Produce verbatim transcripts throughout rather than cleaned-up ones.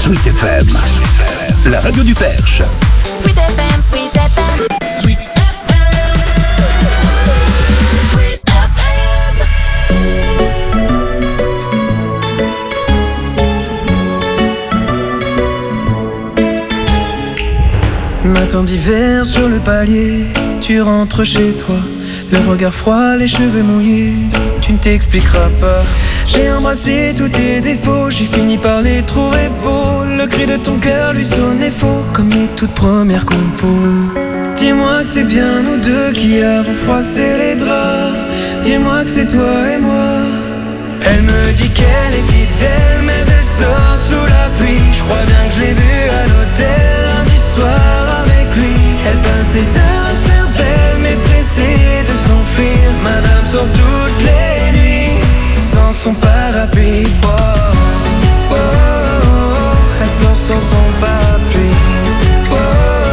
Sweet F M, la radio du Perche. Sweet F M, Sweet F M, Sweet F M, Sweet F M. Matin d'hiver sur le palier, tu rentres chez toi, le regard froid, les cheveux mouillés, tu ne t'expliqueras pas. J'ai embrassé tous tes défauts, j'ai fini par les trouver beaux. Le cri de ton cœur lui sonnait faux, comme les toutes premières compos. Dis-moi que c'est bien nous deux qui avons froissé les draps. Dis-moi que c'est toi et moi. Elle me dit qu'elle est fidèle, mais elle sort sous la pluie. Je crois bien que je l'ai vue à l'hôtel lundi soir avec lui. Elle passe des heures à se faire belle, mais pressée de s'enfuir. Madame sort toutes les nuits sans son parapluie. Oh, oh, oh, oh. Elle sort sans son parapluie. Oh, oh,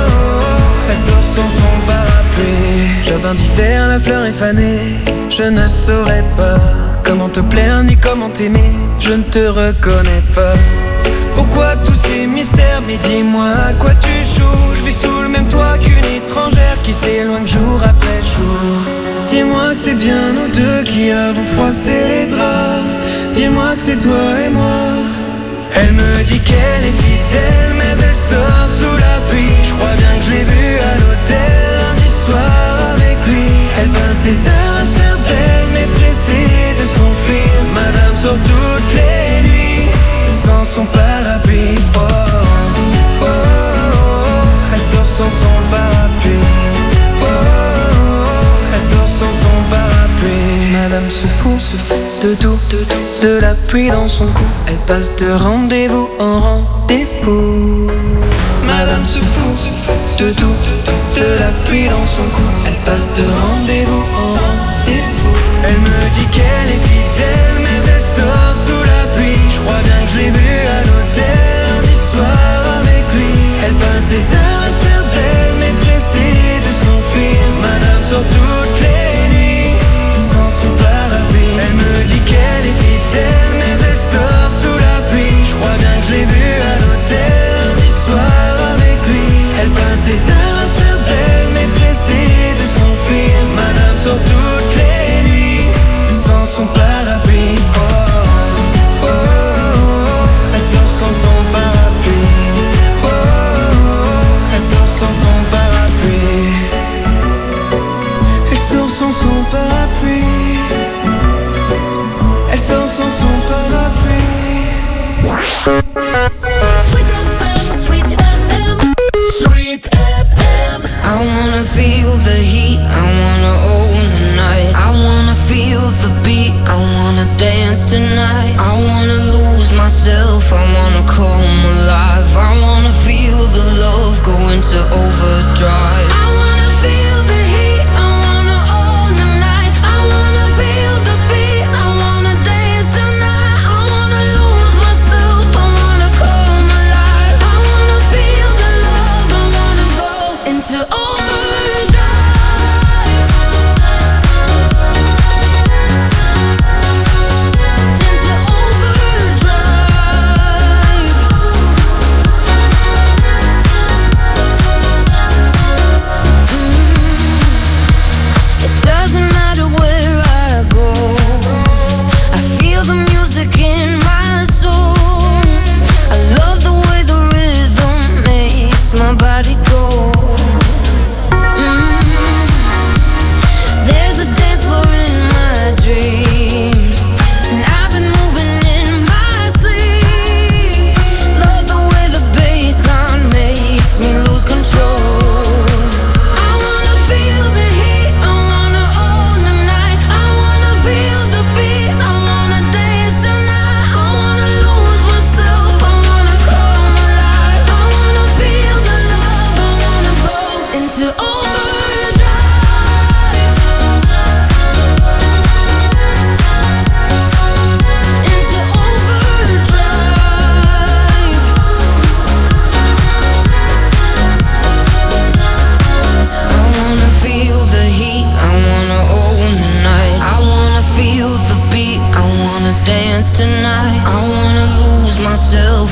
oh. Elle sort sans son parapluie. Jardin d'hiver, la fleur est fanée. Je ne saurais pas comment te plaire ni comment t'aimer. Je ne te reconnais pas. Pourquoi tous ces mystères? Mais dis-moi à quoi tu joues. Je vis sous le même toit qu'une étrangère qui s'éloigne jour après jour. Dis-moi que c'est bien nous deux qui avons froissé les draps. Dis-moi que c'est toi et moi. Elle me dit qu'elle est fidèle, mais elle sort sous la pluie. Je crois bien que je l'ai vue à l'hôtel lundi soir avec lui. Elle passe des heures à se faire belle, mais pressée de s'enfuir. Madame sort toutes les nuits sans son parapluie. Oh, oh, oh, oh. Elle sort sans son parapluie. Oh, oh, oh. Elle sort sans son parapluie. Madame se fout, se fout de tout, de tout, de la pluie dans son cou. Elle passe de rendez-vous en rendez-vous. Madame se fout, se fout de tout, de tout, de la pluie dans son cou. Elle passe de rendez-vous en rendez-vous. Elle me dit qu'elle est fidèle, mais elle sort sous la pluie. Je crois bien que je l'ai vue à l'hôtel lundi soir avec lui. Elle passe des heures à se faire belle, mais pressée de s'enfuir. Madame sort toutes les nuits sans son parapluie. Elle me dit qu'elle est fidèle, mais elle sort sous la pluie. Je crois bien que je l'ai vue à l'hôtel lundi soir avec lui. Elle passe des heures à se faire belle, mais pressée de s'enfuir. Madame sort toutes les nuits sans son parapluie. Oh, oh, oh, oh. Elle sort sans son parapluie. Oh, oh, oh. Elle sort sans son parapluie. Elle sort sans son parapluie. Elle sort sans son parapluie. Sweet F M, Sweet F M, Sweet F M. I wanna feel the heat, I wanna own the night. I wanna feel the beat, I wanna dance tonight. I wanna lose myself, I wanna come alive. I wanna feel the love go into overdrive. I wanna feel the heat, I wanna own the night. I wanna feel the beat, I wanna dance tonight. I wanna lose myself, I wanna come alive. I wanna feel the love, I wanna go into overdrive. Into overdrive.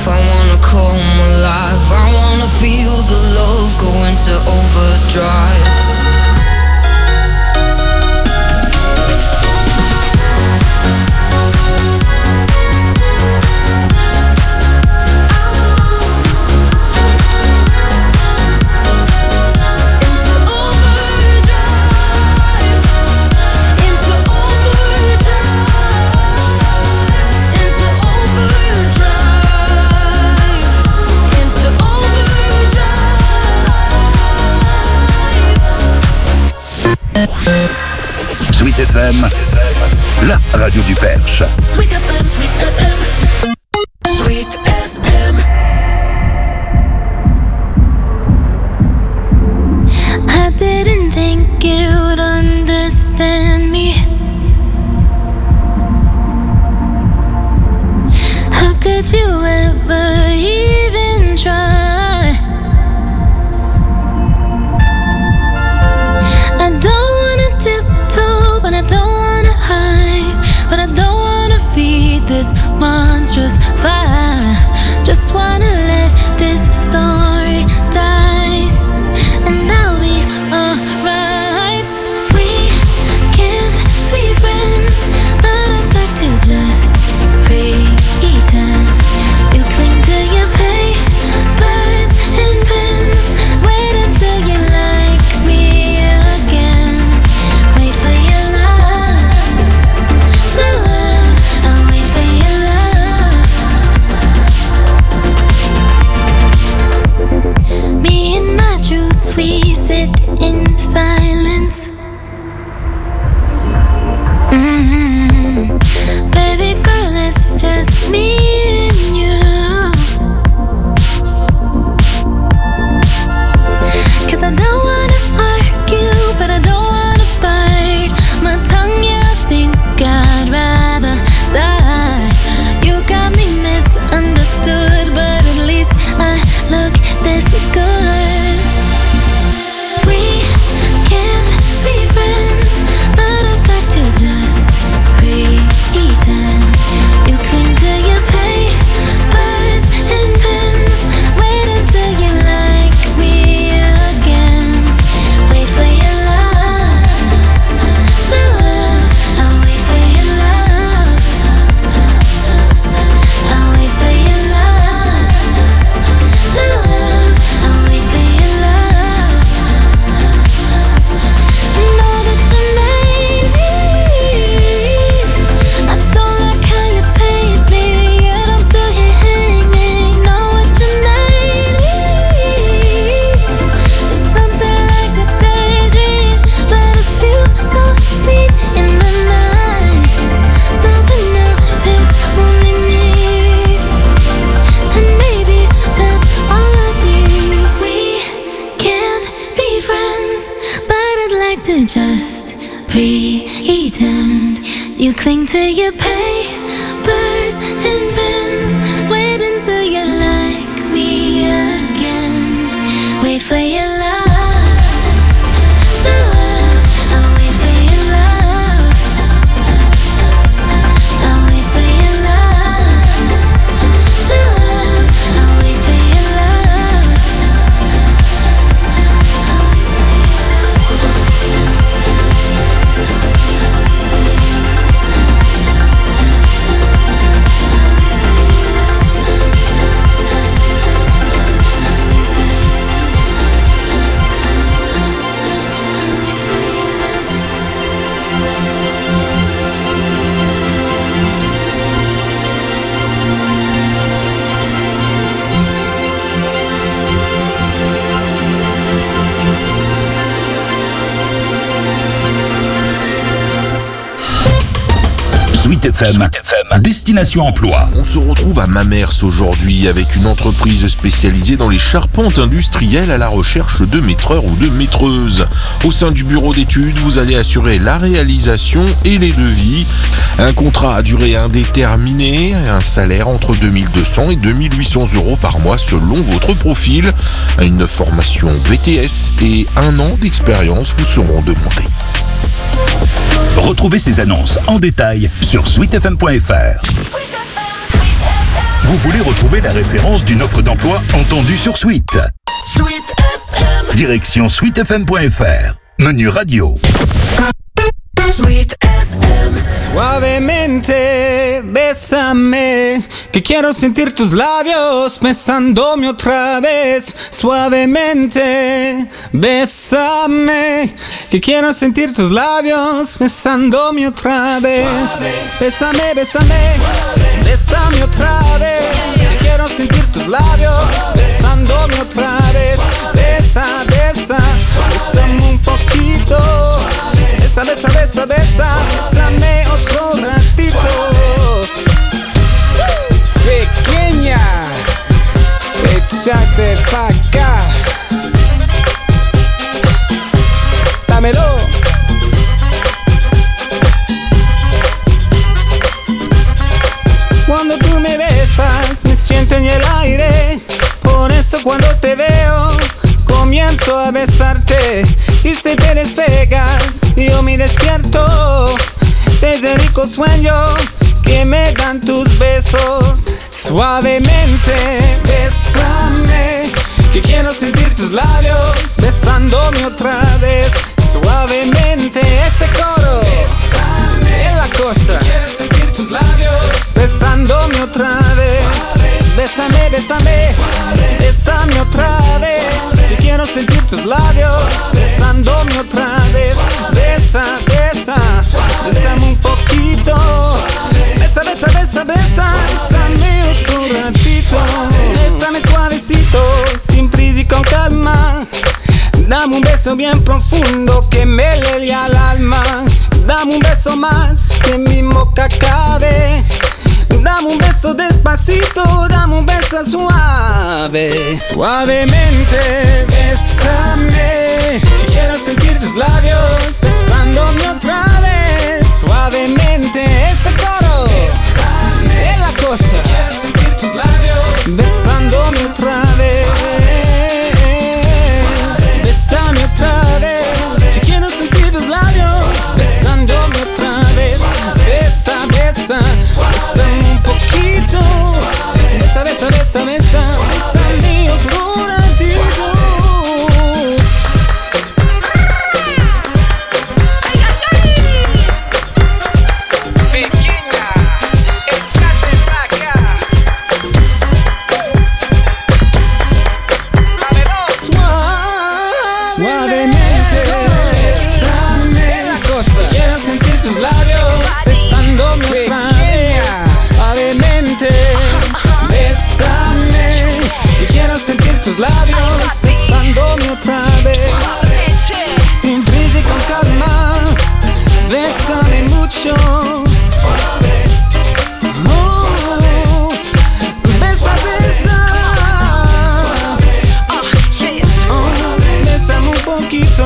I wanna come alive. I wanna feel the love go into overdrive. Sweet F M, la radio du Perche. Sweet F M, Sweet F M, Sweet F M. I didn't think you'd understand me. How could you ever even try? I don't wanna tiptoe, but I don't wanna hide. But I don't wanna feed this monstrous fire. Just wanna let this story die, and I'll be alright. We can't be friends, but I'd like to just pretend. You cling to your papers and pens. Wait until you like me again. Wait for your love, my love. I'll wait for your love. Me and my truths, we sit in silence. Mm-hmm. Baby girl, it's just me and you. 'Cause I don't wanna argue, but I don't wanna bite my tongue. Yeah, I think I'd rather die. You got me misunderstood, but at least I look this good. We can't be friends, but I'd like to just pretend. You cling to your papers and pens. Wait until you like me again. Wait for your love, my love. I'll wait for your love. I'll wait for your love, my love. I'll wait for your love. I know that you made me. I don't like how you paint me, yet I'm still here hanging. Know what you made me. It's something like a daydream, but I feel so seen in the night. So for now, it's only me, and maybe that's all I need. We can't be friends, but I'd like to just pretend. You cling to your papers and pens. Wait until you like me again. Wait for your love, my love. I'll wait for your love. I'll wait for your love, my love. I'll wait for your love. Sweet F M, Destination Emploi. On se retrouve à Mamers aujourd'hui avec une entreprise spécialisée dans les charpentes industrielles à la recherche de maîtreurs ou de maîtreuses. Au sein du bureau d'études, vous allez assurer la réalisation et les devis. Un contrat à durée indéterminée, un salaire entre deux mille deux cents et deux mille huit cents euros par mois selon votre profil. Une formation B T S et un an d'expérience vous seront demandés. Retrouvez ces annonces en détail sur sweet f m point f r. Vous voulez retrouver la référence d'une offre d'emploi entendue sur Sweet. Sweet F M. Direction sweet f m point f r. Menu radio. Sweet F M. Suavemente, bésame, que quiero sentir tus labios besándome otra vez. Suavemente, bésame, que quiero sentir tus labios besándome otra vez. Suave. Bésame, bésame, suave. Bésame otra vez, suave. Que quiero sentir tus labios suave. Besándome otra vez. Besa, besa, suave. Bésame un poquito. Suave. Besa, besa, besa, besa, bésame otro ratito. Pequeña, échate pa' acá. Dámelo. Cuando tú me besas, me siento en el aire. Por eso cuando te veo, comienzo a besarte. Y si te despegas, yo me despierto desde el rico sueño que me dan tus besos. Suavemente, bésame, que quiero sentir tus labios besándome otra vez. Suavemente, ese coro, bésame, es la cosa. Que quiero sentir tus labios besándome otra vez. Bésame, bésame, suave. Bésame otra vez. Suave. Que quiero sentir tus labios suave. Besándome otra vez. Besa, besa, suave. Bésame un poquito. Suave. Besa, besa, besa, besa. Bésame otro ratito. Suave. Bésame suavecito, sin prisa y con calma. Dame un beso bien profundo que me llegue al alma. Dame un beso más que mi boca cabe. Dame un beso despacito, dame un beso suave. Suavemente, bésame, que quiero sentir tus labios besándome otra vez. Suavemente, ese coro, bésame, es la cosa. Que quiero sentir tus labios besándome otra vez. Bésame otra vez, que quiero sentir tus labios besándome otra vez. Besa, besa, bésame un poquito. Besa, besa, besa, besa, bésame otro ratito. Pequeña, échate pa' acá. Suavemente, bésame la cosa. Quiero sentir tus labios besándome otra vez. Suavemente, bésame, que quiero sentir tus labios besándome otra vez. Sin prisa y con calma, bésame mucho. Oh, besa, besa. Oh, bésame un poquito.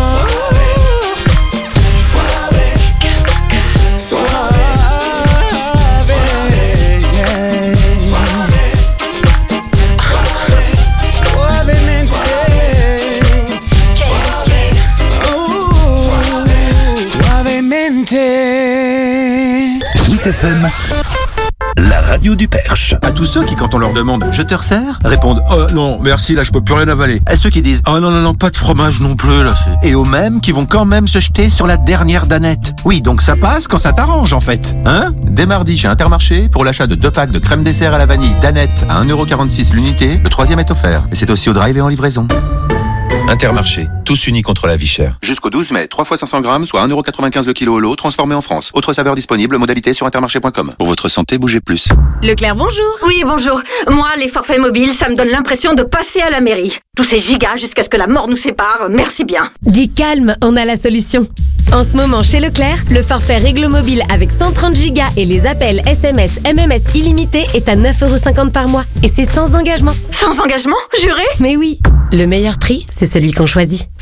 Sweet F M, la radio du Perche. À tous ceux qui, quand on leur demande « je te resserre ?» répondent « oh non, merci, là je peux plus rien avaler ». À ceux qui disent « oh non, non, non, pas de fromage non plus, là c'est... » Et aux mêmes qui vont quand même se jeter sur la dernière danette. Oui, donc ça passe quand ça t'arrange en fait. Hein ? Dès mardi chez Intermarché, pour l'achat de deux packs de crème dessert à la vanille danette à un euro quarante-six l'unité, le troisième est offert. Et c'est aussi au drive et en livraison. Intermarché, tous unis contre la vie chère. Jusqu'au douze mai, trois fois cinq cents grammes, soit un euro quatre-vingt-quinze le kilo au lot, transformé en France. Autre saveur disponible, modalité sur intermarché point com. Pour votre santé, bougez plus. Leclerc, bonjour. Oui, bonjour. Moi, les forfaits mobiles, ça me donne l'impression de passer à la mairie. Tous ces gigas jusqu'à ce que la mort nous sépare, merci bien. Dis calme, on a la solution. En ce moment, chez Leclerc, le forfait Réglo Mobile avec cent trente gigas et les appels S M S, M M S illimités est à neuf euros cinquante par mois. Et c'est sans engagement. Sans engagement, juré ? Mais oui, le meilleur prix, c'est celui qu'on choisit.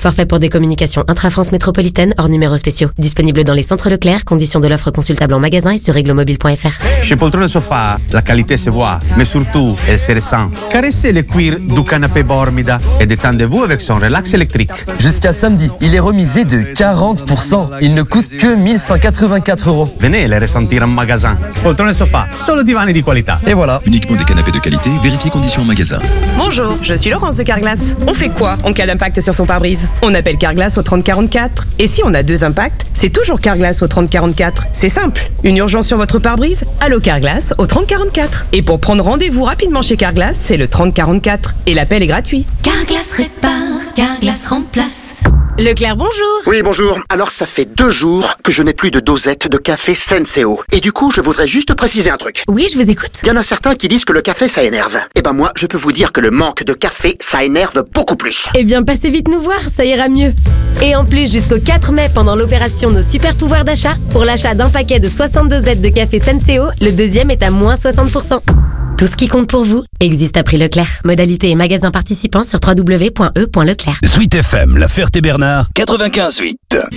Forfait pour des communications intra-France métropolitaine hors numéros spéciaux. Disponible dans les centres Leclerc. Conditions de l'offre consultable en magasin et sur réglomobile point f r. Chez Poltrone Sofa, la qualité se voit, mais surtout, elle se ressent. Caressez le cuir du canapé Bormida et détendez-vous avec son relax électrique. Jusqu'à samedi, il est remisé de quarante pour cent. Il ne coûte que mille cent quatre-vingt-quatre euros. Venez les ressentir en magasin. Poltrone Sofa, solo divani di qualità. Et voilà. Uniquement des canapés de qualité, vérifiez conditions en magasin. Bonjour, je suis Laurence de Carglass. On fait quoi en cas d'impact sur son pare-brise? On appelle Carglass au trente quarante-quatre. Et si on a deux impacts, c'est toujours Carglass au trente quarante-quatre. C'est simple. Une urgence sur votre pare-brise? Allô Carglass au trente quarante-quatre. Et pour prendre rendez-vous rapidement chez Carglass, c'est le trente quarante-quatre. Et l'appel est gratuit. Carglass répare, Carglass remplace. Leclerc, bonjour. Oui, bonjour. Alors, ça fait deux jours que je n'ai plus de dosette de café Senseo. Et du coup, je voudrais juste préciser un truc. Oui, je vous écoute. Il y en a certains qui disent que le café, ça énerve. Eh ben moi, je peux vous dire que le manque de café, ça énerve beaucoup plus. Eh bien, passez vite nous voir, ça ira mieux. Et en plus, jusqu'au quatre mai, pendant l'opération Nos Super Pouvoirs d'achat, pour l'achat d'un paquet de soixante-deux dosettes de café Senseo, le deuxième est à moins soixante pour cent. Tout ce qui compte pour vous existe à prix Leclerc. Modalité et magasins participants sur w w w point e point leclerc. Sweet F M, La Ferté-Bernard, quatre-vingt-quinze huit.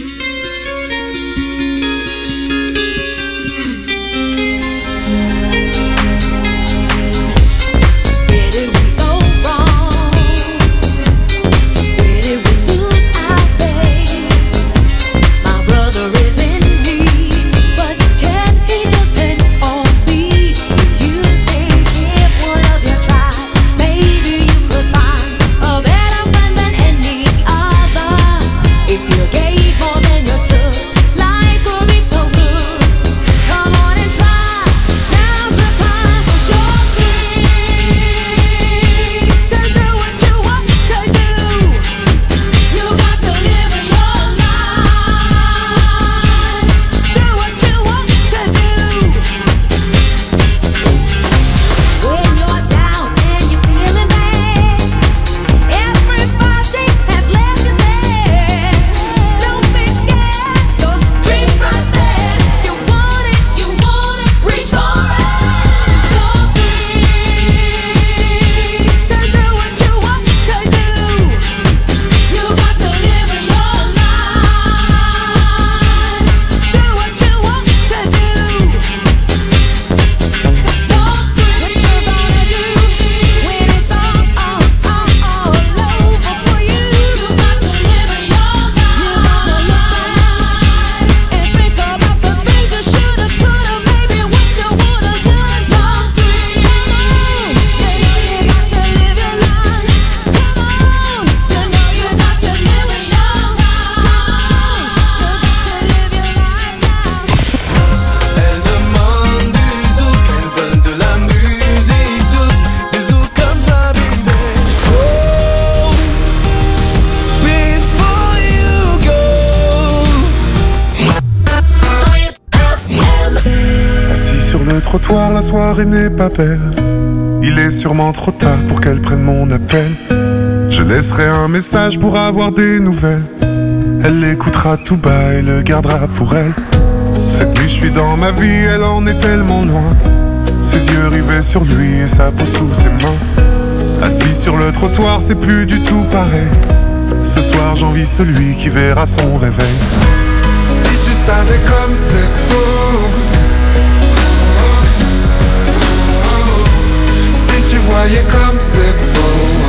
La soirée n'est pas belle. Il est sûrement trop tard pour qu'elle prenne mon appel. Je laisserai un message pour avoir des nouvelles. Elle l'écoutera tout bas et le gardera pour elle. Cette nuit je suis dans ma vie, elle en est tellement loin. Ses yeux rivés sur lui et sa peau sous ses mains. Assis sur le trottoir, c'est plus du tout pareil. Ce soir j'envie celui qui verra son réveil. Si tu savais comme c'est beau, tu voyais comme c'est beau.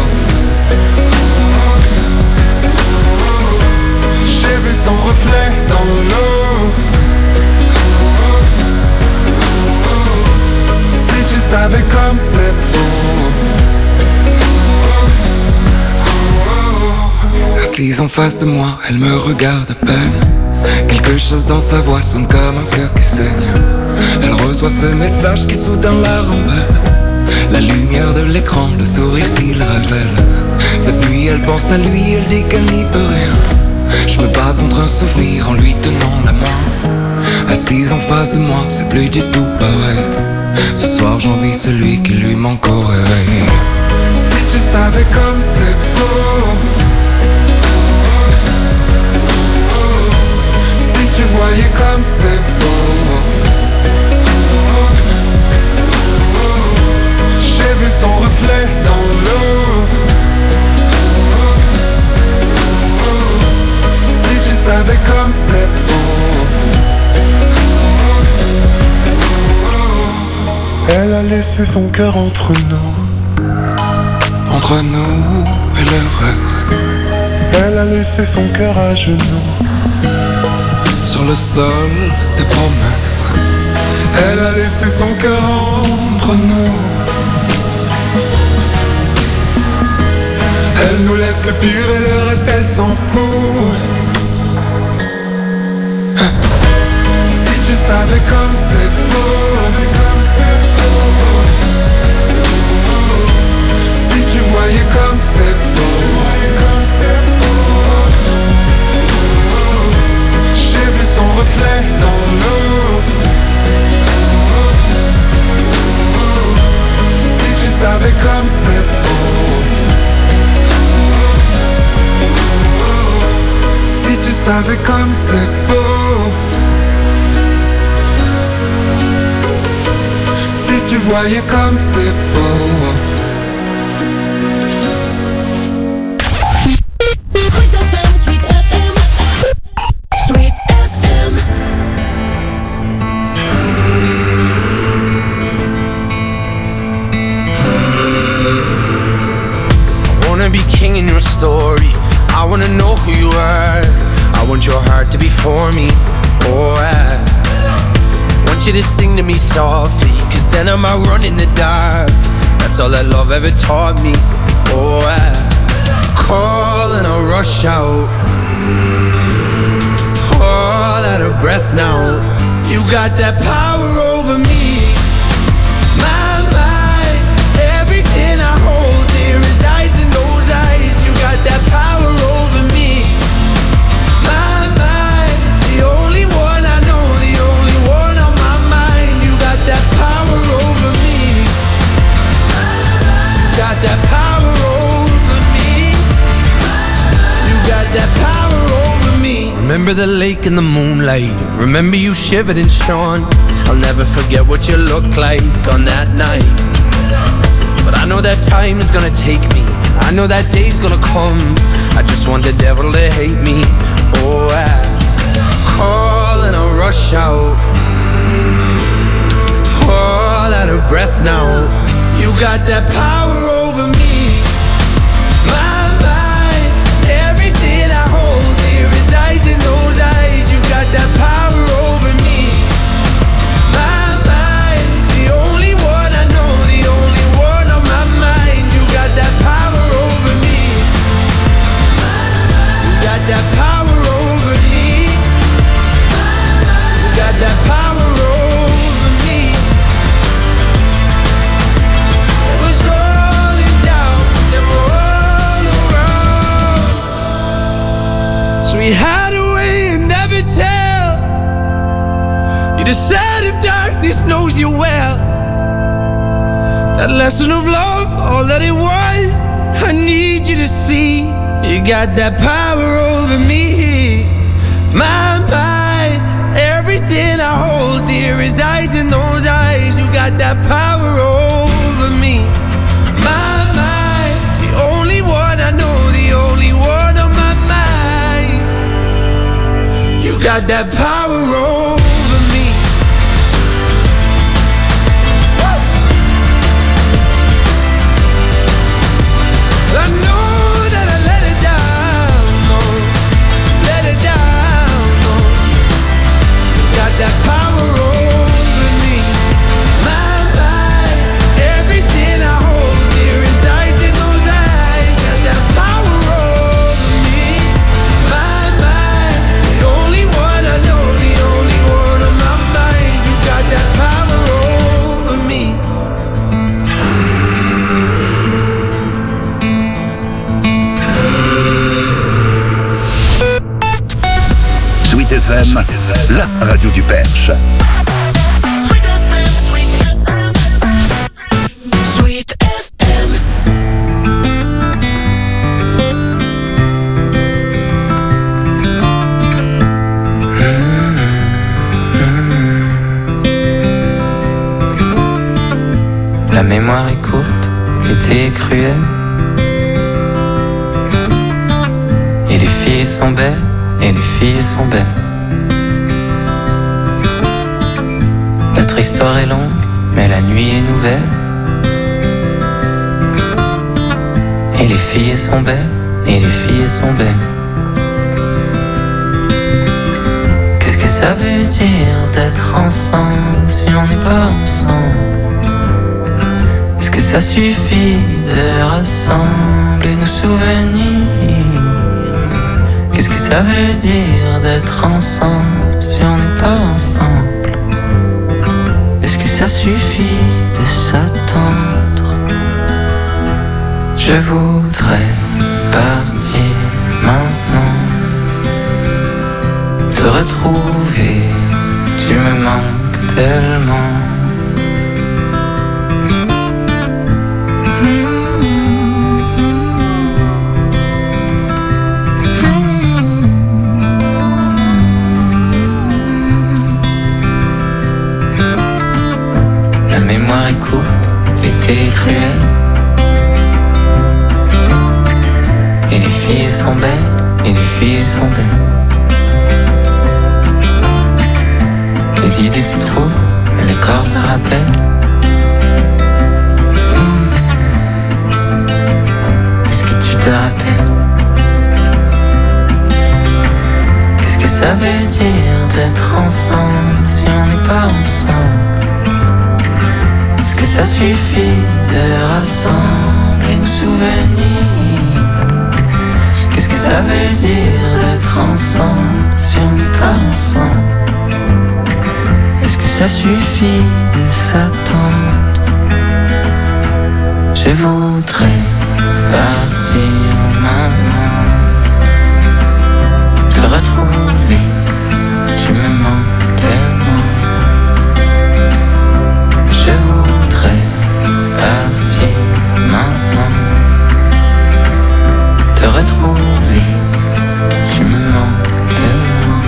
J'ai vu son reflet dans l'eau. Si tu savais comme c'est beau. Assise en face de moi, elle me regarde à peine. Quelque chose dans sa voix sonne comme un cœur qui saigne. Elle reçoit ce message qui soudain la rembelle. La lumière de l'écran, le sourire qu'il révèle. Cette nuit elle pense à lui, elle dit qu'elle n'y peut rien. Je me bats contre un souvenir en lui tenant la main. Assise en face de moi, c'est plus du tout pareil. Ce soir j'envie celui qui lui manque au réveil. Si tu savais comme c'est beau. Si tu voyais comme c'est beau. J'ai vu son reflet dans l'eau. comme c'est beau. Elle a laissé son cœur entre nous, entre nous et le reste. Elle a laissé son cœur à genoux, sur le sol des promesses. Elle a laissé son cœur entre nous. Elle nous laisse le pire et le reste elle s'en fout. Si tu savais comme c'est beau, si tu voyais comme c'est beau, j'ai vu son reflet dans l'eau. Si tu savais comme c'est beau, si tu savais comme c'est beau, si tu voyais comme c'est beau. Sweet F M, Sweet F M, Sweet F M. I wanna be king in your story. I wanna know who you are. I want your heart to be for me. Oh, I want you to sing to me softly, cause then I might run in the dark. That's all that love ever taught me. Oh, I call and I rush out, all out of breath now. You got that power over me. My mind, everything I hold dear resides in those eyes. You got that power over me. My mind, the only one I know, the only one on my mind. You got that power over me. You got that power over me. You got that power over me. Remember the lake in the moonlight. Remember you shivered and shone. I'll never forget what you looked like on that night. But I know that time is gonna take me. I know that day's gonna come. I just want the devil to hate me. Oh, I call and I rush out, all out of breath now. You got that power over me. My mind, everything I hold dear resides in those eyes. You got that power over me. My mind, the only one I know, the only one on my mind. You got that power over me. You got that power over me. You got that power over me. It was rolling down and all around, so we hide away and never tell. You decide if darkness knows you well. That lesson of love, all that it was, I need you to see. You got that power over me. My mind, everything I hold dear resides in those eyes. You got that power over me. My mind, the only one I know, the only one on my mind. You got that power over me. I know that I let it down, no, let it down, no. You got that power over me. My mind, everything I hold dear resides in those eyes. Got that power over me. My mind, the only one I know, the only one on my mind. You got that power over me. Sweet F M, la radio du Perche. Sweet F M, Sweet F M, Sweet F M. La mémoire est courte, l'été est cruel, et les filles sont belles et les filles sont belles. Notre histoire est longue, mais la nuit est nouvelle. Et les filles sont belles, et les filles sont belles. Qu'est-ce que ça veut dire d'être ensemble si on n'est pas ensemble? Est-ce que ça suffit de rassembler nos souvenirs? Qu'est-ce que ça veut dire d'être ensemble si on n'est pas ensemble? Est-ce que ça suffit de s'attendre? Je voudrais partir maintenant, te retrouver, tu me manques tellement. La mémoire est courte, l'été est cruel. Et les filles sont belles, et les filles sont belles. Les idées se trouvent, mais le corps se rappelle. Est-ce que tu te rappelles? Qu'est-ce que ça veut dire d'être ensemble si on n'est pas ensemble? Est-ce que ça suffit de rassembler nos souvenirs? Qu'est-ce que ça veut dire d'être ensemble si on n'est pas ensemble? Est-ce que ça suffit de s'attendre? Je voudrais partir maintenant, te retrouver, tu me manques tellement. Je voudrais partir maintenant, te retrouver, tu me manques tellement.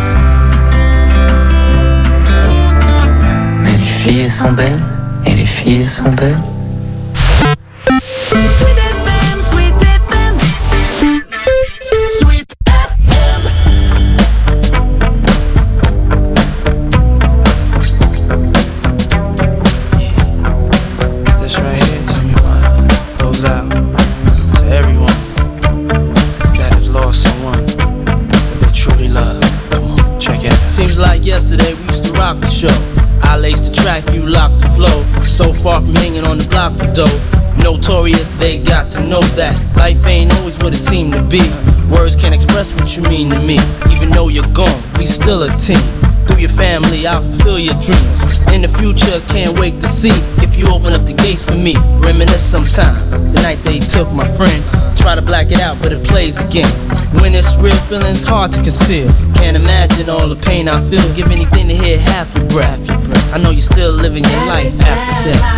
Mais les filles sont belles, et les filles sont belles. Sweet F M, Sweet F M, Sweet F M. This right here, tell me why, goes out to everyone that has lost someone that they truly love. Come on, check it out. Seems like yesterday we used to rock the show. I laced the track, you locked the flow. So far from hanging on the block for dough. Notorious, they got to know that life ain't always what it seemed to be. Words can't express what you mean to me. Even though you're gone, we still a team. Through your family, I'll fulfill your dreams. In the future, can't wait to see if you open up the gates for me. Reminisce sometime, the night they took my friend. Try to black it out, but it plays again. When it's real, feeling's hard to conceal. Can't imagine all the pain I feel. Give anything to hear half your breath. I know you're still living your life after death.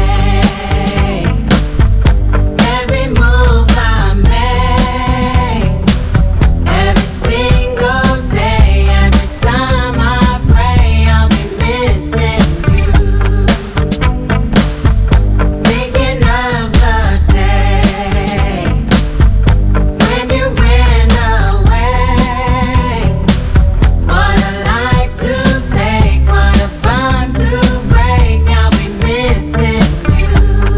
Every move I make, every single day, every time I pray, I'll be missing you. Thinking of the day when you went away. What a life to take, what a bond to break. I'll be missing you.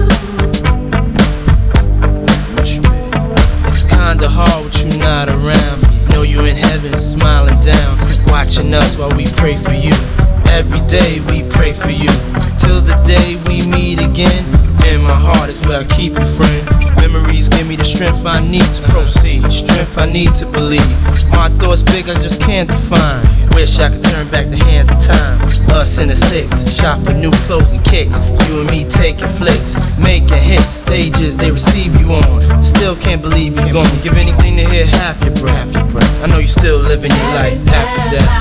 It's kinda hard with you not around. Know you in heaven smiling down, watching us while we pray for you. Every day we pray for you, till the day we meet again. In my heart is where I keep you, friend. Memories give me the strength I need to proceed, strength I need to believe. My thoughts big, I just can't define. Wish I could turn back the hands of time. Us in the six, shop for new clothes and kicks. You and me taking flicks, making hits, stages they receive you on. Still can't believe you're gone. Give anything to hear half your breath. I know you're still living your life after death.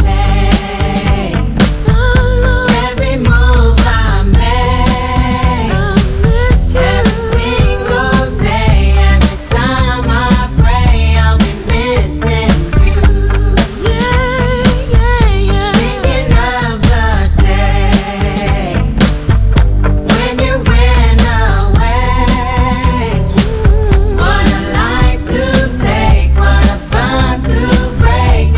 Every move I make, every single day, every time I pray, I'll be missing you. Thinking of the day when you went away. What a life to take, what a bond to break.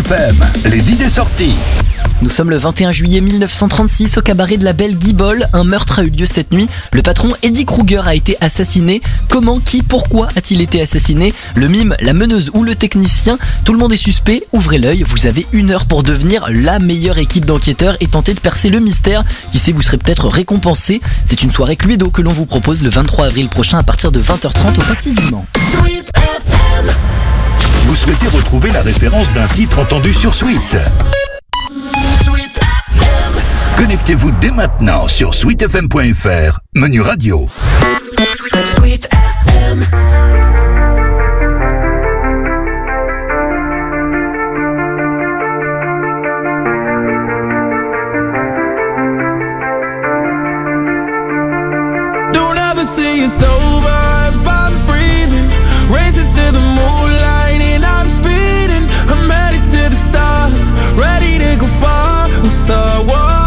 F M, les idées sorties. Nous sommes le vingt et un juillet mille neuf cent trente-six au cabaret de la Belle Guibole. Un meurtre a eu lieu cette nuit. Le patron Eddie Kruger a été assassiné. Comment, qui, pourquoi a-t-il été assassiné? Le mime, la meneuse ou le technicien? Tout le monde est suspect. Ouvrez l'œil, vous avez une heure pour devenir la meilleure équipe d'enquêteurs et tenter de percer le mystère. Qui sait, vous serez peut-être récompensé. C'est une soirée Cluedo que l'on vous propose le vingt-trois avril prochain à partir de vingt heures trente au Paty du Mans. Vous souhaitez retrouver la référence d'un titre entendu sur Sweet? Connectez-vous dès maintenant sur sweet f m point f r, menu radio. Sweet F M. Don't ever say it's over if I'm breathing. Racing to the moonlight and I'm speeding. I'm headed to the stars, ready to go far. I'm start walking.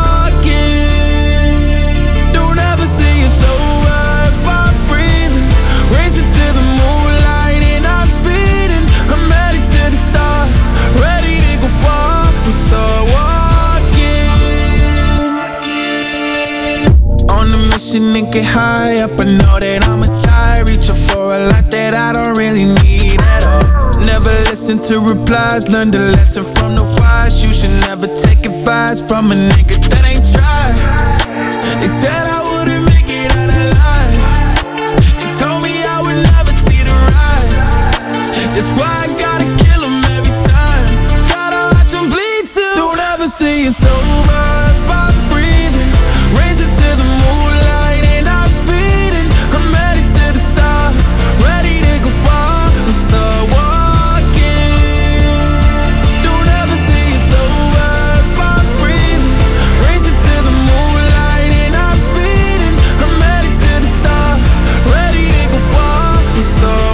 Don't ever say it's over if I'm breathing. Racing to the moonlight and I'm speeding. I'm headed to the stars, ready to go far. I'm start walking. On a mission and get high up. I know that I'ma die, reaching for a life that I don't really need at all. Never listen to replies, learn the lesson from the wise. You should never take advice from a nigga that ain't tried. They said I wouldn't make it out alive. They told me I would never see the rise. That's why I gotta kill them every time. Gotta watch them bleed too. Don't ever say it's over if I'm breathing. Racing to the moonlight and I'm speeding. I'm headed to the stars, ready to go far. I'm start walking. Don't ever say it's over if I'm breathing. Racing to the moonlight and I'm speeding. I'm headed to the stars, ready to go far. I'm start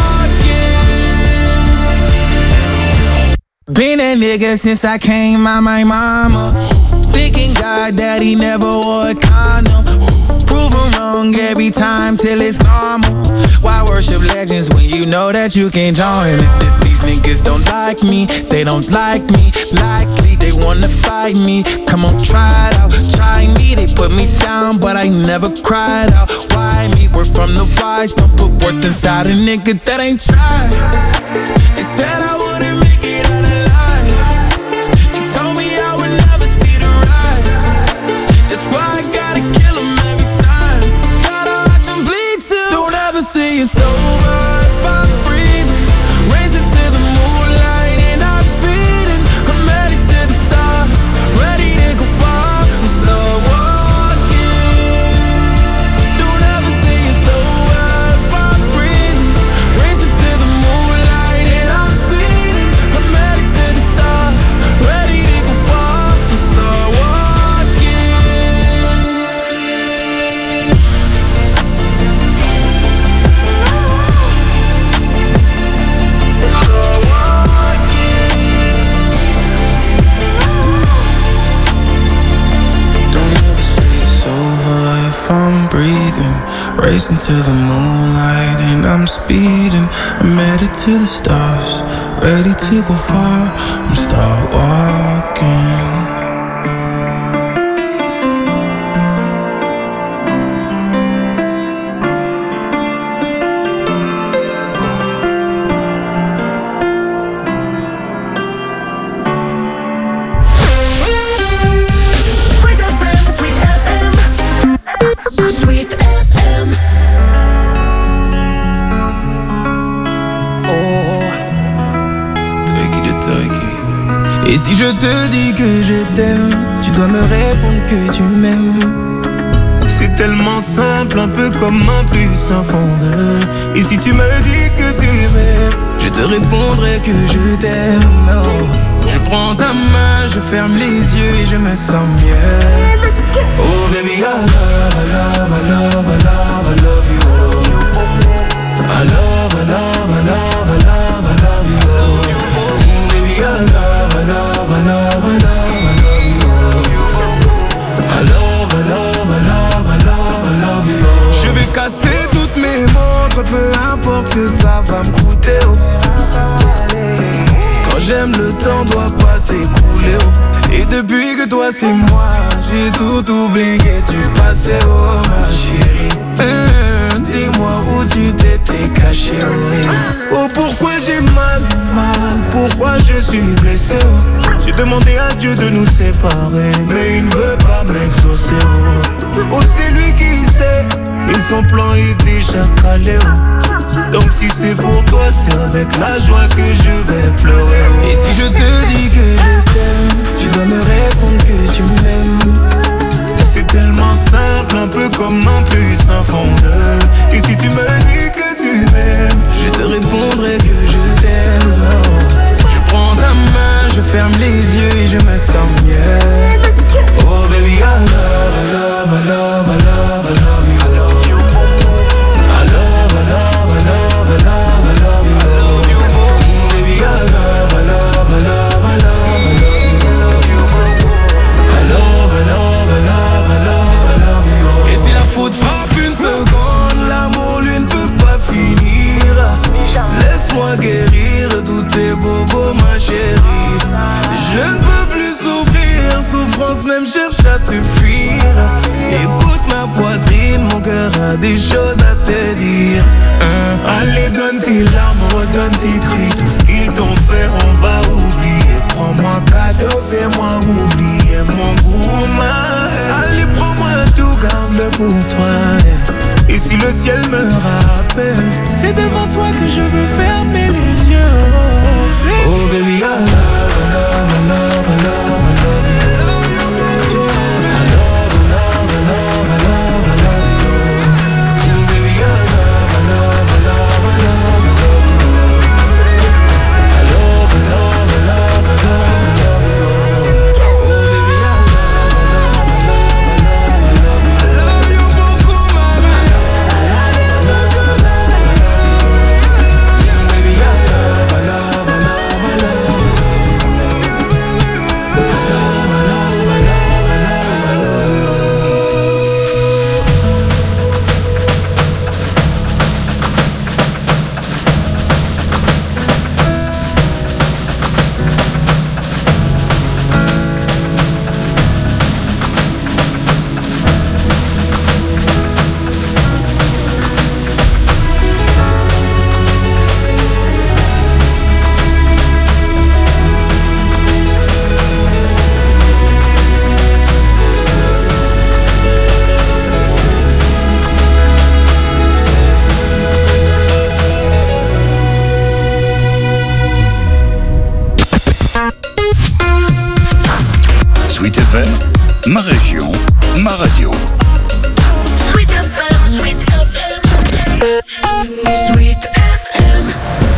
walking. Been that nigga since I came out my mama. Thinking God that he never wore a condom. Prove him wrong every time till it's normal. Why worship legends when you know that you can join? These niggas don't like me, they don't like me. Likely they wanna fight me. Come on, try it out, try me. They put me down, but I never cried out. Why me? We're from the wise. Don't put worth inside a nigga that ain't tried. They said I wouldn't make it out alive. They told me I would never see the rise. That's why I gotta kill them every time. Gotta watch them bleed too. Don't ever say it's over if I'm breathing. Racing to the moonlight and I'm speeding. I'm headed to the stars, ready to go far. I'm start walking. Don't ever say it's over if I'm breathing. Racing to the moonlight and I'm speeding. I'm headed to the stars, ready to go far. I'm start walking. Don't ever say it's over if I'm breathing. Racing to the moonlight and I'm speeding. I'm headed to the stars, ready to go far. I'm start walking. Sweet F M, Sweet F M. Sweet F M. Oh, Turkey de Turkey. Et si je te dis que je t'aime, tu dois me répondre que tu m'aimes. C'est tellement simple, un peu comme un plus un fond de. Et si tu me dis que tu m'aimes, je te répondrai que je t'aime. Non. Je prends ta main, je ferme les yeux et je me sens mieux. Oh baby, I love, I love, I love, I love, I love you. I love, I love, I love, I love, I love you. Mm, baby, I love, I love, I love, I love, I love you. I love, I love, I love, I love, I love you. Je vais casser toutes mes montres, peu importe ce que ça va me coûter. Oh. Moi j'aime le temps doit pas s'écouler oh. Et depuis que toi c'est moi, j'ai tout oublié, tu passais oh ma chérie. Hum, dis-moi où tu t'étais caché oh. Oh pourquoi j'ai mal, mal, pourquoi je suis blessé oh. J'ai demandé à Dieu de nous séparer, mais il ne veut pas m'exaucer oh. Oh c'est lui qui sait, et son plan est déjà calé oh. Donc si c'est pour toi, c'est avec la joie que je vais pleurer oh. Et si je te dis que je t'aime, tu dois me répondre que tu m'aimes. C'est tellement simple, un peu comme un puissant fondeur. Et si tu me dis que tu m'aimes, je te répondrai que je t'aime oh. Je prends ta main, je ferme les yeux et je me sens mieux. Oh baby, I love, I love, I love, I love, I love you. I love you. I love, I love, I love, I love, I love you. I love you. Mm, baby, I love, I love, I love, I love, I love you. I love, I love, I love, I love, I love you. Et si la faute frappe une seconde, l'amour lui ne peut pas finir. Laisse-moi guérir tous tes bobos, ma chérie. Je ne peux plus souffrir, souffrance même cherche à te fuir. Écoute ma poitrine, mon cœur a des choses à te dire. hein. Allez donne tes larmes, redonne tes cris. Tout ce qu'ils t'ont fait on va oublier. Prends-moi cadeau, fais-moi oublier mon goût. Allez prends-moi tout, garde-le pour toi. Et si le ciel me rappelle, c'est devant toi que je veux fermer les yeux. Oh baby, I love, I love, I love, I love, I love you. I love, I love, I love, I love, I love you. Baby, I love, I love, I love, I love, I love you. I love, I love, I love, I love, I love you. Oh baby, I love, I love, I love, I love, I love you. I love you beaucoup, mama. Sweet F M, ma région, ma radio. Sweet F M, Sweet F M, Sweet F M.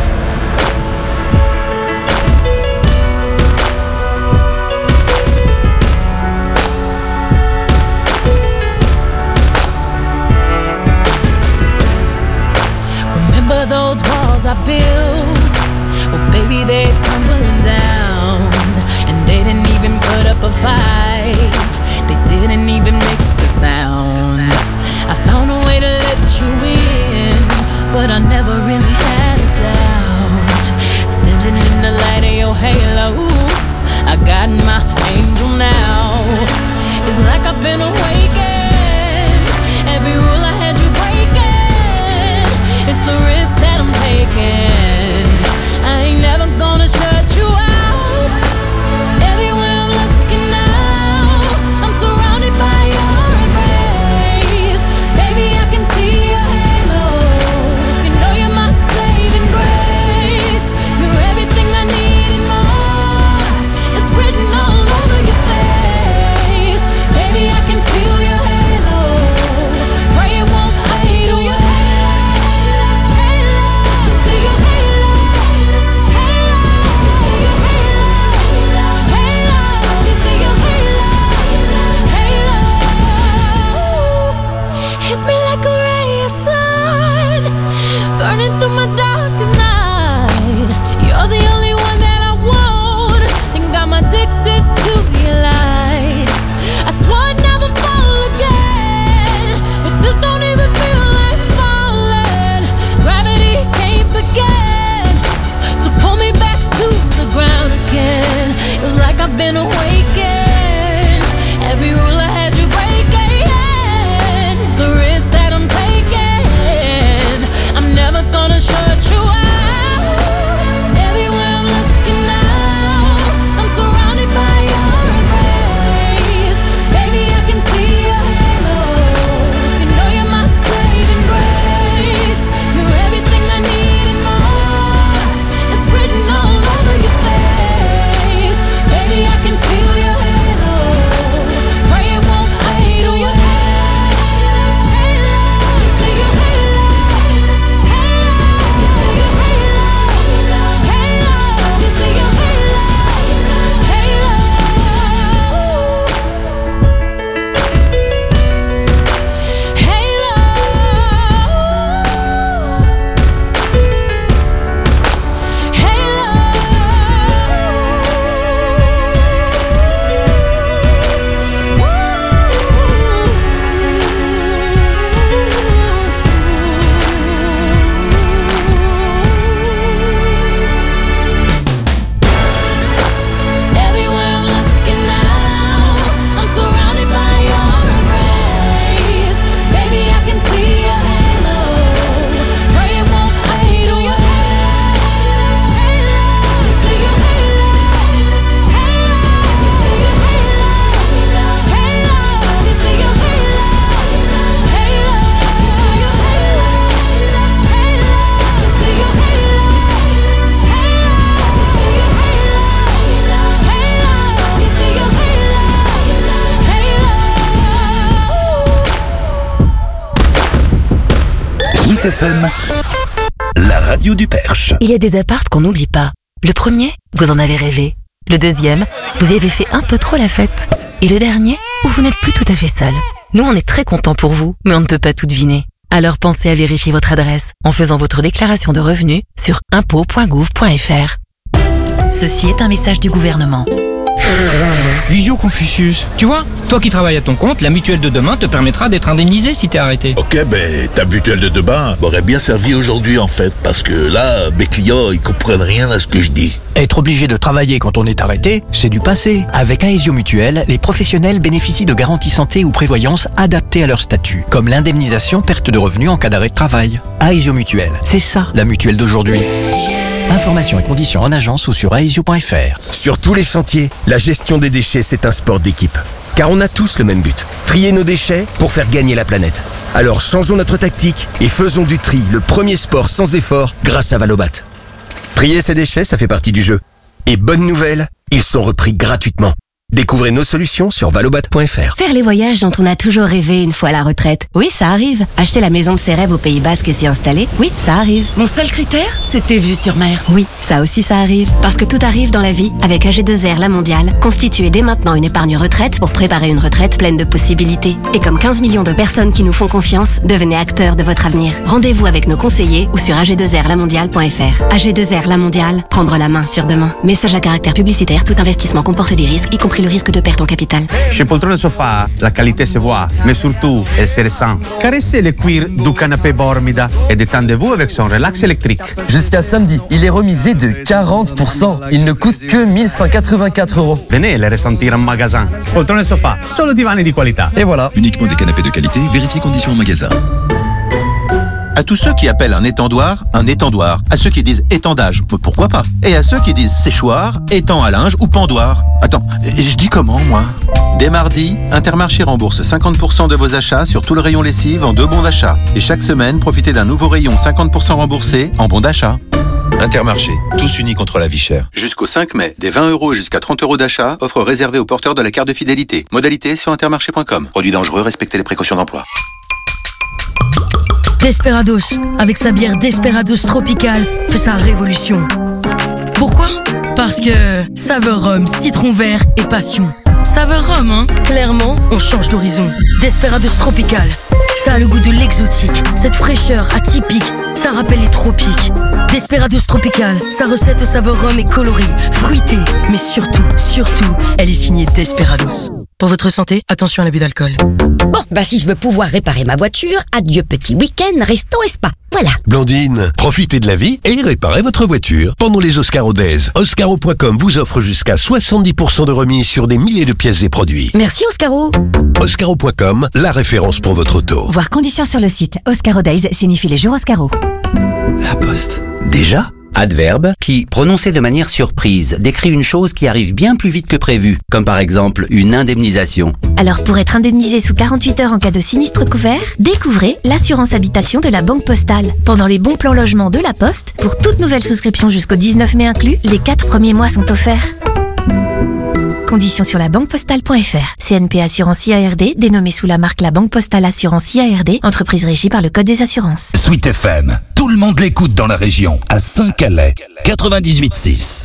Remember those walls I built? Well, baby, they're tumbling down. And they didn't even put up a fight. They didn't even make a sound. I found a way to let you in, but I never really had a doubt. Standing in the light of your halo, I got my angel now. It's like I've been awakened. Every rule I had you breaking. It's the risk that I'm taking. I ain't never gonna shut you out. Everywhere I'm looking now, I'm surrounded by your embrace. Baby, I can see your halo. You know you're my saving grace. You're everything I need and more. It's written all over your face. Baby, I can feel F M, la radio du Perche. Il y a des apparts qu'on n'oublie pas. Le premier, vous en avez rêvé. Le deuxième, vous y avez fait un peu trop la fête. Et le dernier, où vous n'êtes plus tout à fait seul. Nous, on est très contents pour vous, mais on ne peut pas tout deviner. Alors pensez à vérifier votre adresse en faisant votre déclaration de revenus sur impôts point gouv point f r. Ceci est un message du gouvernement. Visio Confucius. Tu vois, toi qui travailles à ton compte, la mutuelle de demain te permettra d'être indemnisé si t'es arrêté. Ok, ben ta mutuelle de demain m'aurait bien servi aujourd'hui en fait, parce que là, mes clients, ils comprennent rien à ce que je dis. Être obligé de travailler quand on est arrêté, c'est du passé. Avec Aesio Mutuelle, les professionnels bénéficient de garanties santé ou prévoyance adaptées à leur statut, comme l'indemnisation perte de revenus en cas d'arrêt de travail. Aesio Mutuelle, c'est ça la mutuelle d'aujourd'hui. Informations et conditions en agence ou sur aesio point f r. Sur tous les chantiers, la gestion des déchets, c'est un sport d'équipe. Car on a tous le même but, trier nos déchets pour faire gagner la planète. Alors changeons notre tactique et faisons du tri le premier sport sans effort grâce à Valobat. Trier ses déchets, ça fait partie du jeu. Et bonne nouvelle, ils sont repris gratuitement. Découvrez nos solutions sur valobat point f r. Faire les voyages dont on a toujours rêvé une fois à la retraite. Oui, ça arrive. Acheter la maison de ses rêves au Pays Basque et s'y installer. Oui, ça arrive. Mon seul critère, c'était vue sur mer. Oui, ça aussi ça arrive. Parce que tout arrive dans la vie avec A G deux R La Mondiale. Constituez dès maintenant une épargne retraite pour préparer une retraite pleine de possibilités. Et comme quinze millions de personnes qui nous font confiance, devenez acteurs de votre avenir. Rendez-vous avec nos conseillers ou sur a g deux r la mondiale point f r. A G deux R La Mondiale, prendre la main sur demain. Message à caractère publicitaire, tout investissement comporte des risques, y compris le risque de perte en capital. Chez Poltrone Sofa, la qualité se voit, mais surtout, elle se ressent. Caressez le cuir du canapé Bormida et détendez-vous avec son relax électrique. Jusqu'à samedi, il est remisé de quarante pour cent. Il ne coûte que mille cent quatre-vingt-quatre euros. Venez le ressentir en magasin. Poltrone Sofa, solo divani di qualità. Et voilà. Uniquement des canapés de qualité, vérifiez conditions en magasin. À tous ceux qui appellent un étendoir, un étendoir. À ceux qui disent étendage, pourquoi pas. Et à ceux qui disent séchoir, étend à linge ou pendoir. Attends, je dis comment, moi? Dès mardi, Intermarché rembourse cinquante pour cent de vos achats sur tout le rayon lessive en deux bons d'achat. Et chaque semaine, profitez d'un nouveau rayon cinquante pour cent remboursé en bons d'achat. Intermarché, tous unis contre la vie chère. Jusqu'au cinq mai, des vingt euros jusqu'à trente euros d'achat, offre réservée aux porteurs de la carte de fidélité. Modalité sur intermarché point com. Produit dangereux, respectez les précautions d'emploi. Desperados, avec sa bière Desperados Tropical, fait sa révolution. Pourquoi? Parce que saveur rhum, citron vert et passion. Saveur rhum, hein? Clairement, on change d'horizon. Desperados Tropical, ça a le goût de l'exotique, cette fraîcheur atypique, ça rappelle les tropiques. Desperados Tropical, sa recette au saveur rhum est colorée, fruitée, mais surtout, surtout, elle est signée Desperados. Pour votre santé, attention à l'abus d'alcool. Bon, bah si je veux pouvoir réparer ma voiture, adieu petit week-end, resto et spa. Voilà. Blandine, profitez de la vie et réparez votre voiture pendant les Oscaro Days. Oscaro point com vous offre jusqu'à soixante-dix pour cent de remise sur des milliers de pièces et produits. Merci Oscaro. Oscaro point com, la référence pour votre auto. Voir conditions sur le site. Oscaro Days signifie les jours Oscaro. La Poste. Déjà ? Adverbe qui, prononcé de manière surprise, décrit une chose qui arrive bien plus vite que prévu, comme par exemple une indemnisation. Alors pour être indemnisé sous quarante-huit heures en cas de sinistre couvert, découvrez l'assurance habitation de la Banque Postale. Pendant les bons plans logement de la Poste, pour toute nouvelle souscription jusqu'au dix-neuf mai inclus, les quatre premiers mois sont offerts. Conditions sur la banque postale point f r. C N P Assurance I A R D, dénommée sous la marque La Banque Postale Assurance I A R D, entreprise régie par le Code des assurances. Sweet F M, tout le monde l'écoute dans la région, à Saint-Calais, quatre-vingt-dix-huit six.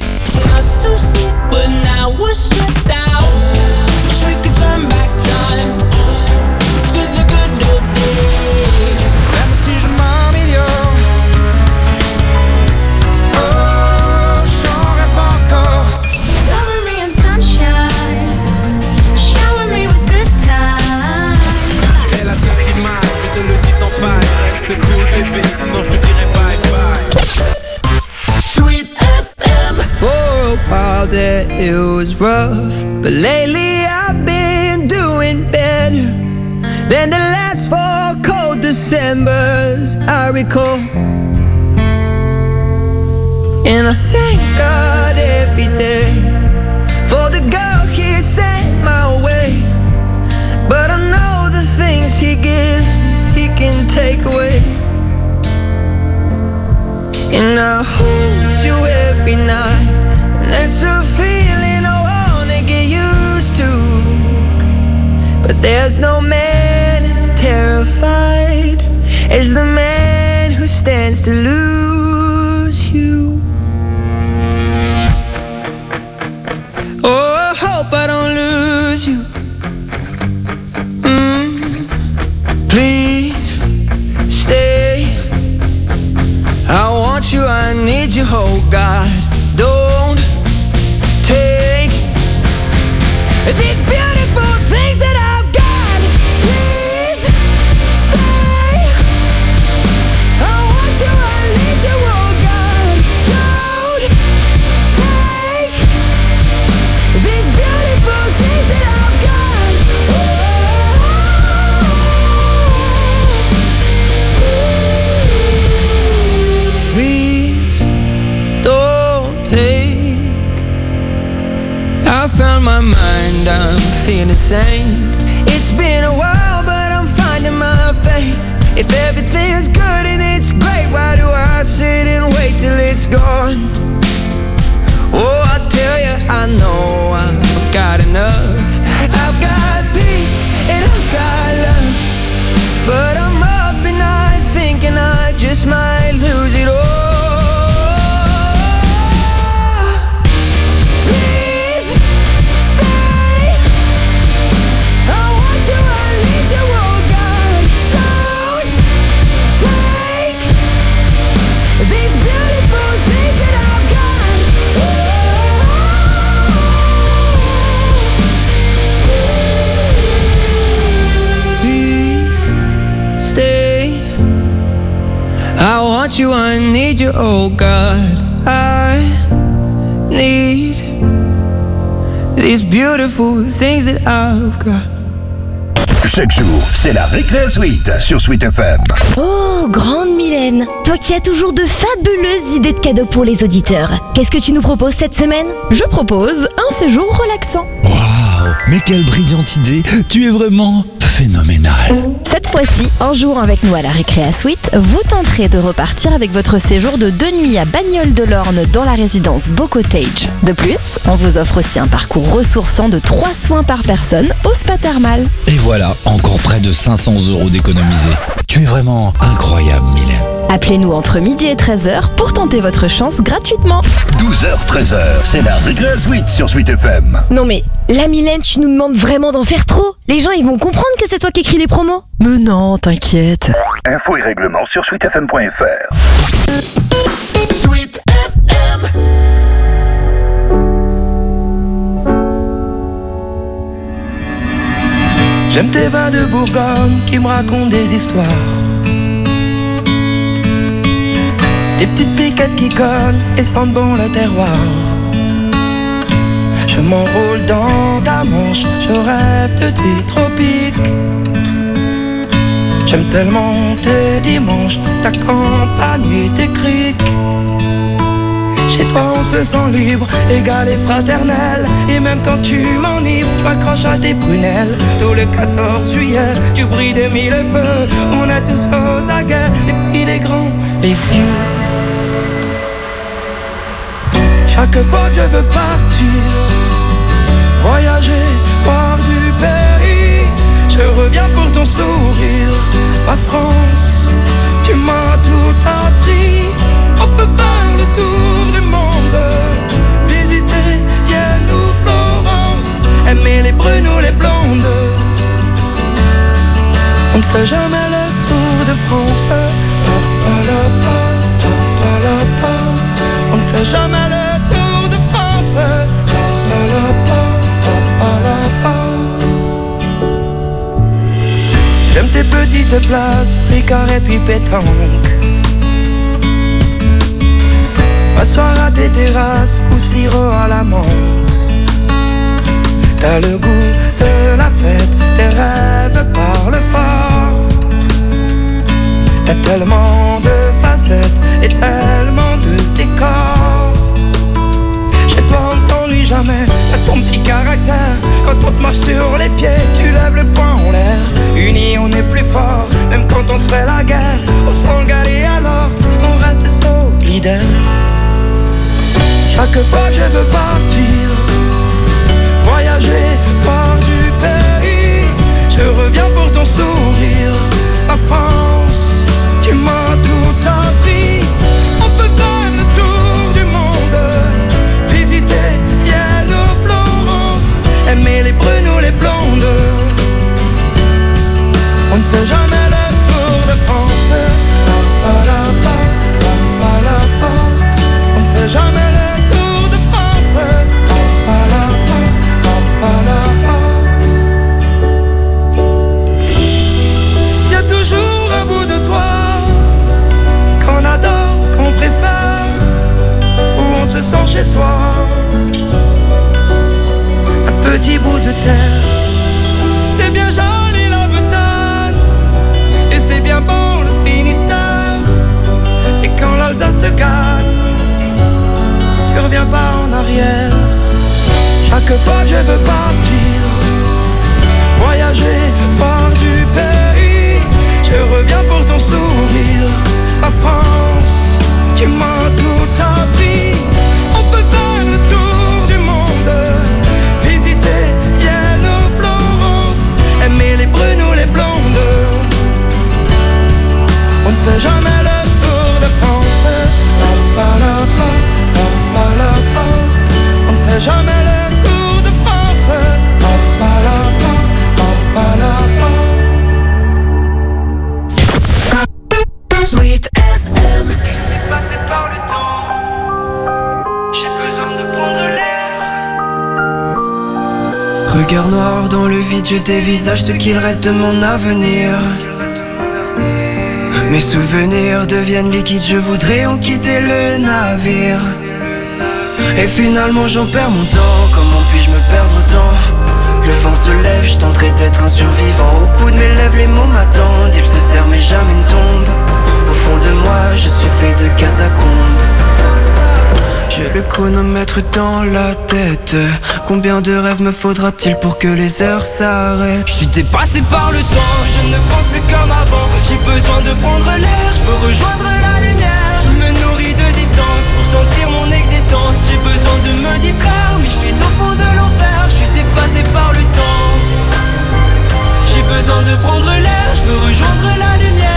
While there it was rough, but lately I've been doing better than the last four cold Decembers I recall. And I thank God every day for the girl He sent my way. But I know the things He gives me, He can take away. And I hold you every night. That's a feeling I wanna get used to. But there's no man as terrified as the man who's to lose you. Oh, I hope I don't lose you. Mm. Please stay. I want you, I need you, oh God. Don't take these beautiful things that I've got. Please stay. I want you, I need you, oh God. Don't take these beautiful things that I've got. Oh, please don't take. I found my mind, I'm feeling sane. It's been a while, but I'm finding my faith. If everything's good and it's great, why do I sit and wait till it's gone? Oh, I tell you, I know I've got enough. I've got peace and I've got love, but I'm up at night thinking I just might lose it all. Please stay. I want you, I need you, oh God. Don't take these beautiful things that I've got. Please stay. I want you, I need you, oh God. I need these beautiful things that I've got. Chaque jour, c'est la Récré Suite sur Sweet F M. Oh, grande Mylène, toi qui as toujours de fabuleuses idées de cadeaux pour les auditeurs, qu'est-ce que tu nous proposes cette semaine? Je propose un séjour relaxant. Waouh, mais quelle brillante idée! Tu es vraiment phénoménal. Cette fois-ci, en jouant avec nous à la Récréa Suite, vous tenterez de repartir avec votre séjour de deux nuits à Bagnoles-de-l'Orne dans la résidence Beau Cottage. De plus, on vous offre aussi un parcours ressourçant de trois soins par personne au spa thermal. Et voilà, encore près de cinq cents euros d'économisés. Tu es vraiment incroyable, Mylène. Appelez-nous entre midi et treize heures pour tenter votre chance gratuitement. douze heures treize heures, c'est la Récré Suite sur Sweet F M. Non mais, la Mylène, tu nous demandes vraiment d'en faire trop? Les gens, ils vont comprendre que c'est toi qui écris les promos? Mais non, t'inquiète. Infos et règlements sur sweet f m point f r. Sweet F M. J'aime tes vins de Bourgogne qui me racontent des histoires. Des petites piquettes qui cognent et sentent bon le terroir. Je m'enroule dans ta manche, je rêve de tes tropiques. J'aime tellement tes dimanches, ta campagne et tes criques. Chez toi on se sent libre, égal et fraternel. Et même quand tu m'enivres, tu accroches à tes prunelles. Tout le quatorze juillet, tu brilles de mille feux. On est tous aux aguets, les petits, les grands, les vieux. Chaque fois que je veux partir, voyager, voir du pays, je reviens pour ton sourire. Ma France, tu m'as tout appris. On peut faire le tour du monde, visiter Vienne ou Florence, aimer les brunes ou les blondes. On ne fait jamais le tour de France. Pa, pa, la, pa, pa, pa, la, pa. On ne fait jamais le tour de France. Pa, pa, la, pa, pa, pa, la, pa. J'aime tes petites places, Ricard et puis pétanque. M'asseoir à tes terrasses ou sirop à la menthe. T'as le goût de la fête, tes rêves parlent fort. T'as tellement de facettes et tellement de décors. Chez toi on ne s'ennuie jamais, t'as ton petit caractère. Quand on te marche sur les pieds, tu lèves le poing en l'air. Unis on est plus fort, même quand on se fait la guerre. On s'engale et alors on reste solidaire. Chaque fois que je veux partir, voyager, voir du pays, je reviens pour ton sourire. Ma France, tu m'as tout appris. je veux partir, voyager, voir du pays. Je reviens pour ton sourire, la France, tu m'as tout appris. On peut faire le tour du monde, visiter Vienne ou Florence, aimer les brunes ou les blondes. On ne fait jamais le tour de France. La, la, la, la, la, la, la. On ne fait jamais le tour de France. La, la, la, la, la, la, la. Sweet F M. J'étais passé par le temps, j'ai besoin de prendre l'air. Regard noir dans le vide, je dévisage ce qu'il reste de mon avenir. Mes souvenirs deviennent liquides, je voudrais en quitter le navire. Et finalement j'en perds mon temps, comment puis-je me perdre autant? Le vent se lève, je tenterai d'être un survivant. Au bout de mes lèvres les mots m'attendent, ils se serrent mais jamais ne tombent. Au fond de moi je suis fait de catacombes. J'ai le chronomètre dans la tête. Combien de rêves me faudra-t-il pour que les heures s'arrêtent? Je suis dépassé par le temps, je ne pense plus comme avant. J'ai besoin de prendre l'air, je veux rejoindre la lumière. Je me nourris de distance pour sentir mon existence. J'ai besoin de me distraire, mais je suis au fond de l'enfer. Je suis dépassé par le temps, j'ai besoin de prendre l'air, je veux rejoindre la lumière.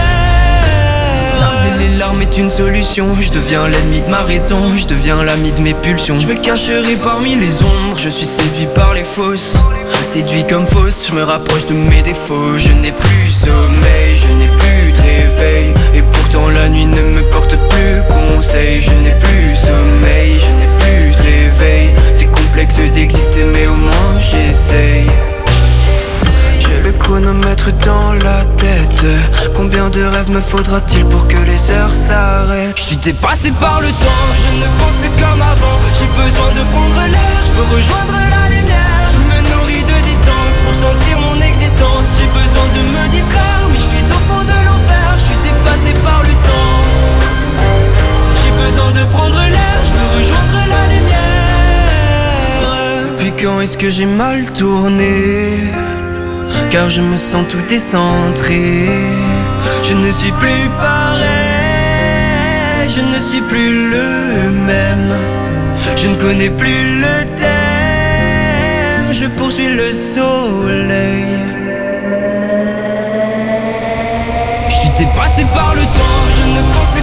Tarder les larmes est une solution. Je deviens l'ennemi de ma raison, je deviens l'ami de mes pulsions. Je me cacherai parmi les ombres, je suis séduit par les fausses. Séduit comme fausse, je me rapproche de mes défauts. Je n'ai plus sommeil, je n'ai plus de réveil. Et pourtant la nuit ne me porte plus conseil. Je n'ai plus sommeil, je n'ai plus de réveil. C'est complexe d'exister mais au moins j'essaye. J'ai le chronomètre dans la tête. Combien de rêves me faudra-t-il pour que les heures s'arrêtent? Je suis dépassé par le temps, je ne pense plus comme avant. J'ai besoin de prendre l'air, je veux rejoindre la lumière. Je me nourris de distance pour sentir mon existence. J'ai besoin de me distraire, mais je suis au fond de l'enfer. Je suis dépassé par le temps, j'ai besoin de prendre l'air, je veux rejoindre la lumière. Depuis quand est-ce que j'ai mal tourné? Car je me sens tout décentré. Je ne suis plus pareil, je ne suis plus le même. Je ne connais plus le thème, je poursuis le soleil. Je suis dépassé par le temps, je ne pense plus